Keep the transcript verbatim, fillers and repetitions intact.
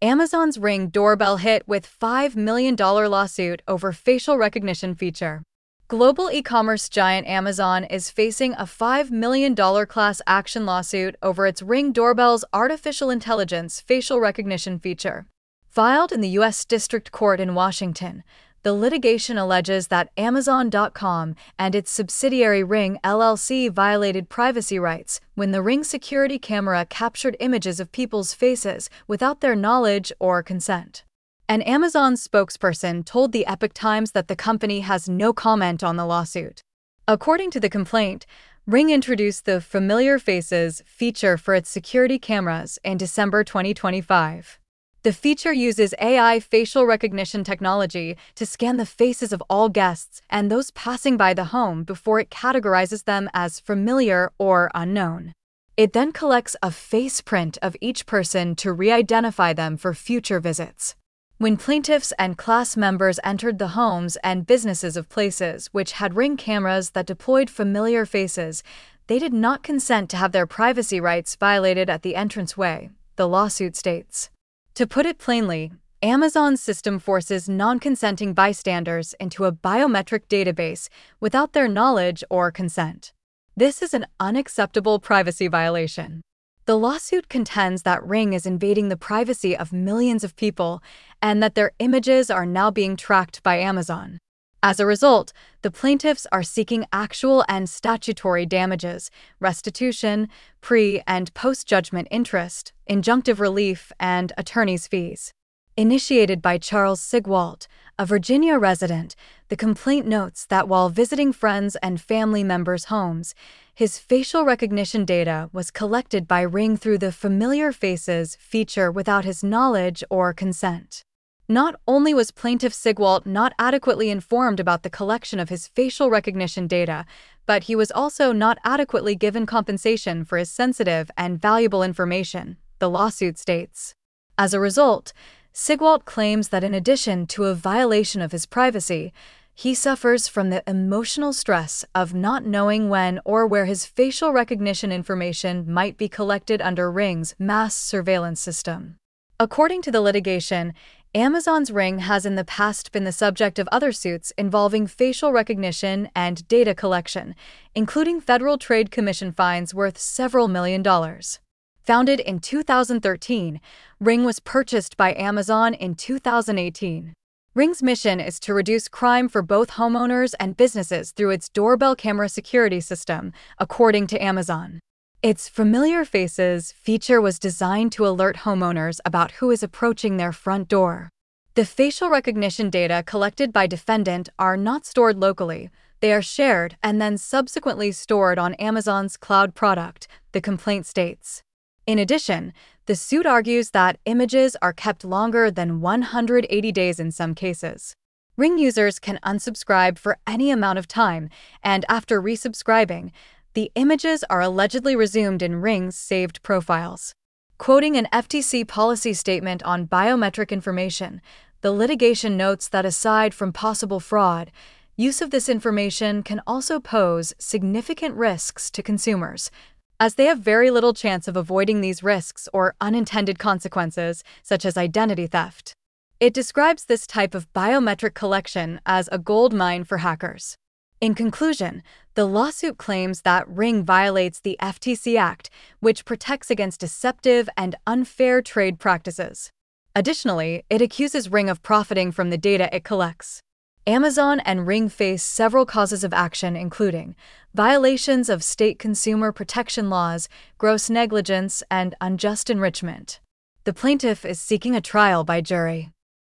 Amazon's Ring doorbell hit with five million dollars lawsuit over facial recognition feature. Global e-commerce giant Amazon is facing a five million dollars class action lawsuit over its Ring doorbell's artificial intelligence facial recognition feature. Filed in the U S District Court in Washington, the litigation alleges that Amazon dot com and its subsidiary Ring L L C violated privacy rights when the Ring security camera captured images of people's faces without their knowledge or consent. An Amazon spokesperson told the Epoch Times that the company has no comment on the lawsuit. According to the complaint, Ring introduced the Familiar Faces feature for its security cameras in December twenty twenty-five. The feature uses A I facial recognition technology to scan the faces of all guests and those passing by the home before it categorizes them as familiar or unknown. It then collects a face print of each person to re-identify them for future visits. When plaintiffs and class members entered the homes and businesses of places which had Ring cameras that deployed familiar faces, they did not consent to have their privacy rights violated at the entranceway, the lawsuit states. To put it plainly, Amazon's system forces non-consenting bystanders into a biometric database without their knowledge or consent. This is an unacceptable privacy violation. The lawsuit contends that Ring is invading the privacy of millions of people and that their images are now being tracked by Amazon. As a result, the plaintiffs are seeking actual and statutory damages, restitution, pre- and post-judgment interest, injunctive relief, and attorney's fees. Initiated by Charles Sigwalt, a Virginia resident, the complaint notes that while visiting friends and family members' homes, his facial recognition data was collected by Ring through the Familiar Faces feature without his knowledge or consent. Not only was plaintiff Sigwalt not adequately informed about the collection of his facial recognition data, but he was also not adequately given compensation for his sensitive and valuable information, the lawsuit states. As a result, Sigwalt claims that in addition to a violation of his privacy, he suffers from the emotional stress of not knowing when or where his facial recognition information might be collected under Ring's mass surveillance system. According to the litigation, Amazon's Ring has in the past been the subject of other suits involving facial recognition and data collection, including Federal Trade Commission fines worth several million dollars. Founded in two thousand thirteen, Ring was purchased by Amazon in two thousand eighteen. Ring's mission is to reduce crime for both homeowners and businesses through its doorbell camera security system, according to Amazon. Its Familiar Faces feature was designed to alert homeowners about who is approaching their front door. The facial recognition data collected by defendant are not stored locally. They are shared and then subsequently stored on Amazon's cloud product, the complaint states. In addition, the suit argues that images are kept longer than one hundred eighty days in some cases. Ring users can unsubscribe for any amount of time, and after resubscribing, the images are allegedly resumed in Ring's saved profiles. Quoting an F T C policy statement on biometric information, the litigation notes that aside from possible fraud, use of this information can also pose significant risks to consumers, as they have very little chance of avoiding these risks or unintended consequences, such as identity theft. It describes this type of biometric collection as a gold mine for hackers. In conclusion, the lawsuit claims that Ring violates the F T C Act, which protects against deceptive and unfair trade practices. Additionally, it accuses Ring of profiting from the data it collects. Amazon and Ring face several causes of action, including violations of state consumer protection laws, gross negligence, and unjust enrichment. The plaintiff is seeking a trial by jury.